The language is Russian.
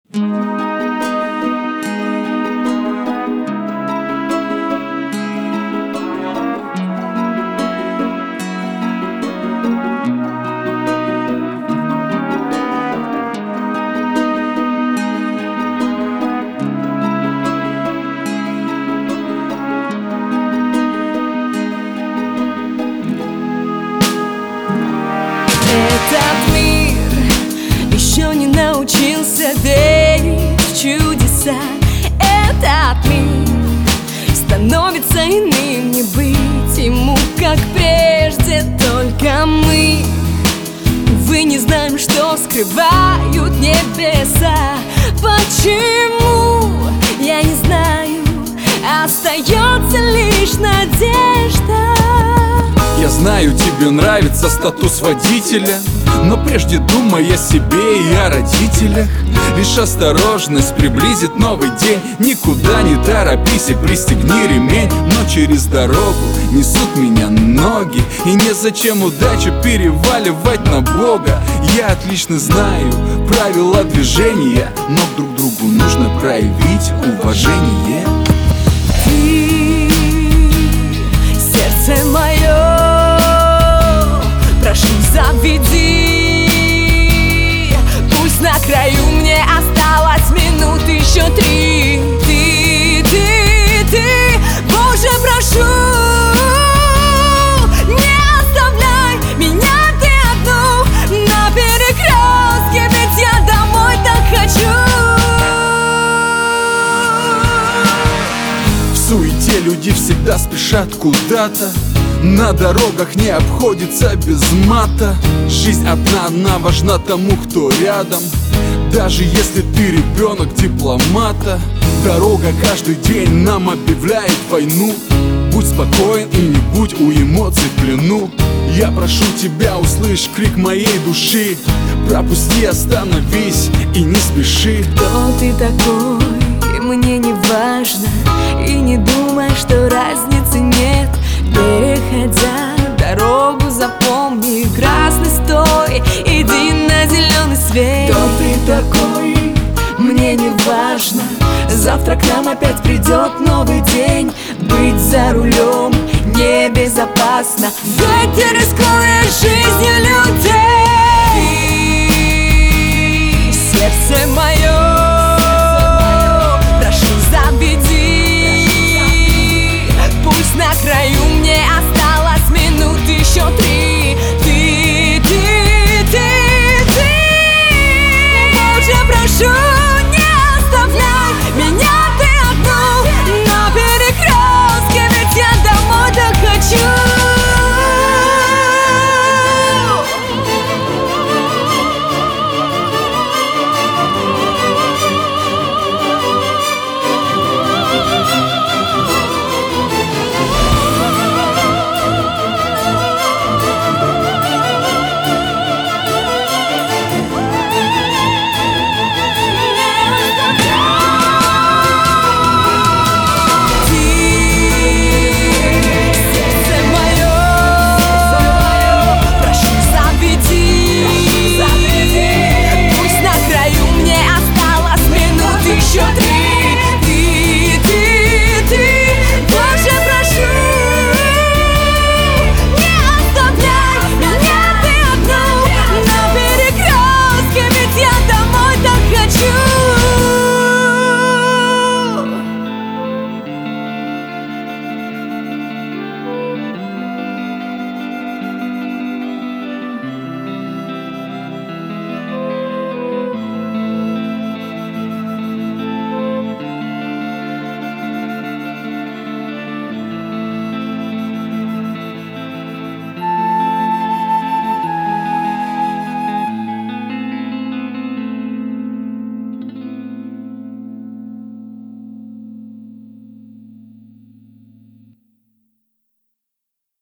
Этот мир еще не научился верить в чудеса. Этот мир становится иным, не быть ему, как прежде. Только мы, увы, не знаем, что скрывают небеса. Почему, я не знаю, остается лишь надежда. Я знаю, тебе нравится статус водителя, но прежде думай о себе и о родителях. Лишь осторожность приблизит новый день. Никуда не торопись и пристегни ремень. Но через дорогу несут меня ноги, и незачем удачу переваливать на Бога. Я отлично знаю правила движения, но друг другу нужно проявить уважение. Ты, сердце мое, прошу, заведи. Пусть на краю мне осталось минут еще 3. Ты, Боже, прошу, не оставляй меня ты одну на перекрестке, ведь я домой так хочу. В суете люди всегда спешат куда-то. На дорогах не обходится без мата. Жизнь одна, она важна тому, кто рядом. Даже если ты ребенок дипломата. Дорога каждый день нам объявляет войну. Будь спокоен и не будь у эмоций в плену. Я прошу тебя, услышь крик моей души. Пропусти, остановись и не спеши. Кто ты такой, мне не важно. И не думай, что разницы нет. Переходя дорогу, запомни, красный стой, иди на зеленый свет. Кто ты такой, мне не важно. Завтра к нам опять придет новый день. Быть за рулем небезопасно, ведь ты рискуешь жизнью людей. Сердце мое,